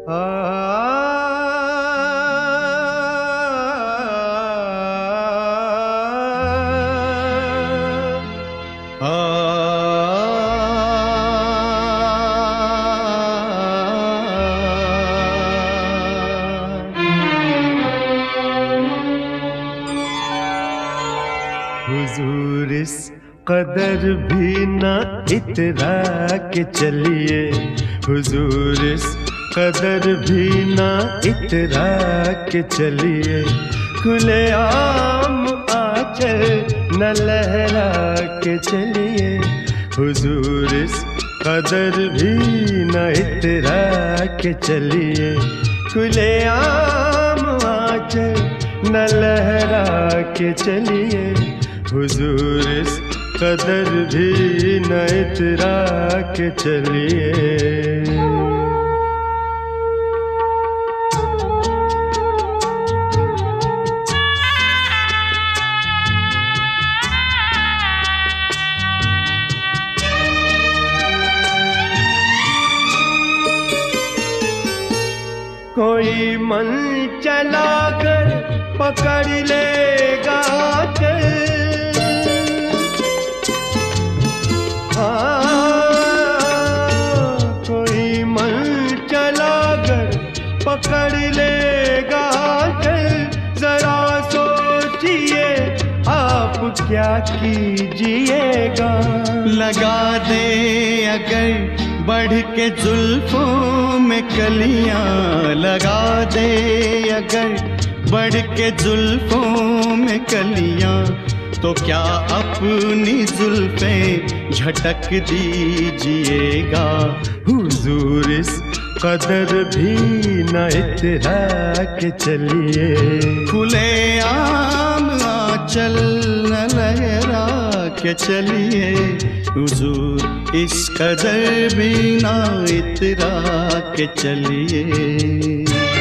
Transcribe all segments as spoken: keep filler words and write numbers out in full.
हुजूर इस कदर भी ना इतरा के चलिए, हुजूर इस कदर भी ना इतरा के चलिए, खुले आम आंचल न लहरा के चलिए, हुजूर इस कदर भी न इतरा के चलिए, खुले आम आंचल न लहरा के चलिए, हुजूर इस कदर भी न इतरा के चलिए। कोई मन चला कर पकड़ लेगा चल, कोई मन चला कर पकड़ लेगा चल, जरा सोचिए आप क्या कीजिएगा। लगा दे अगर बढ़ के जुल्फों में कलियां, लगा दे अगर बढ़ के जुल्फों में कलियां, तो क्या अपनी जुल्फें झटक दीजिएगा। हुजूर इस कदर भी न इतरा के चलिए, खुले आम आंचल न लहरा के चलिए, हुजूर इस कदर भी न इतरा के चलिए।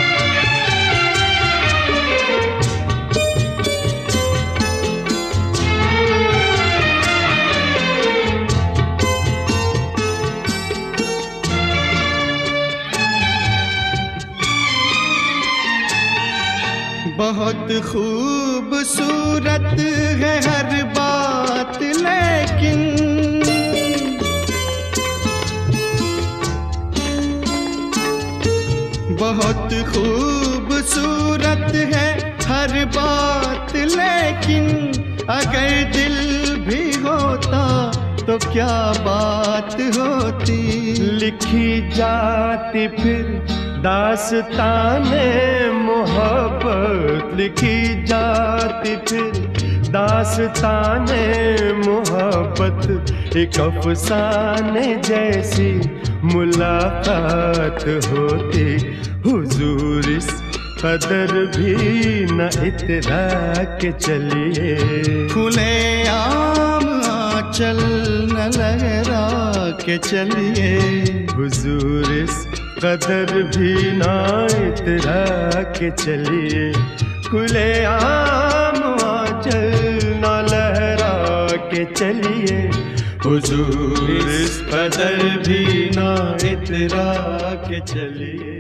बहुत खूबसूरत है हर बात, लेकिन बहुत खूबसूरत है हर बात, लेकिन अगर दिल भी होता तो क्या बात होती। लिखी जाती फिर दास्ताने मोहब्बत, लिखी जाती फिर दास्ताने मोहब्बत, एक अफसाने जैसी मुलाकात होती। हुजूर इस कदर भी न इतरा के चलिए, खुले आम आंचल न लहरा के चलिए, हुजूर इस कदर भी ना इतरा के चलिए, खुले आम आंचल न लहरा के चलिए, हुजूर इस कदर भी ना इतरा के चलिए।